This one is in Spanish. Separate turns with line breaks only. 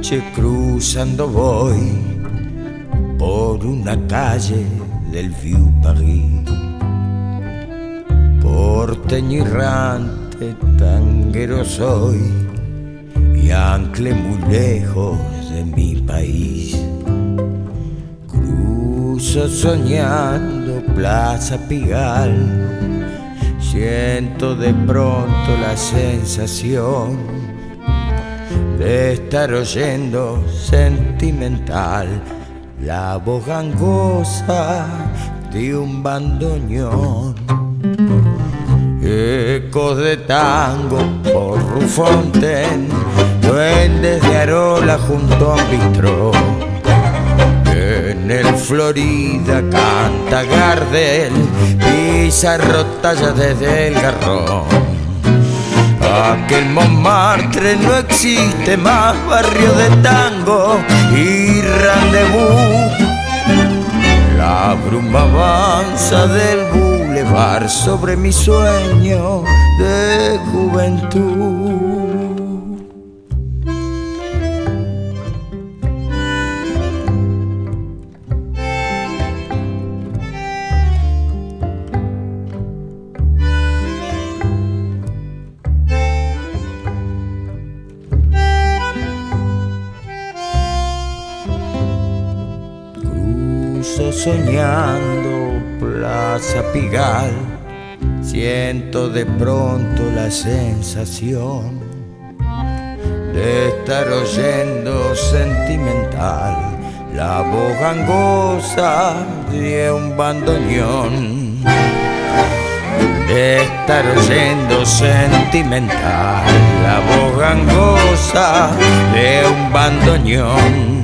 noche cruzando voy por una calle del Vieux Paris, porteño errante, tanguero soy y anclé muy lejos de mi país. Cruzo soñando Plaza Pigalle, siento de pronto la sensación de estar oyendo sentimental la voz gangosa de un bandoneón. Ecos de tango por Rufontaine, duendes de Arola junto a un bistró. En el Florida canta Gardel, Pizarro talla desde el garrón. Aquel Montmartre no existe más, barrio de tango y rendezvous. La bruma avanza del bulevar sobre mi sueño de juventud. Soñando Plaza Pigalle, siento de pronto la sensación de estar oyendo sentimental la voz gangosa de un bandoneón. De estar oyendo sentimental la voz gangosa de un bandoneón.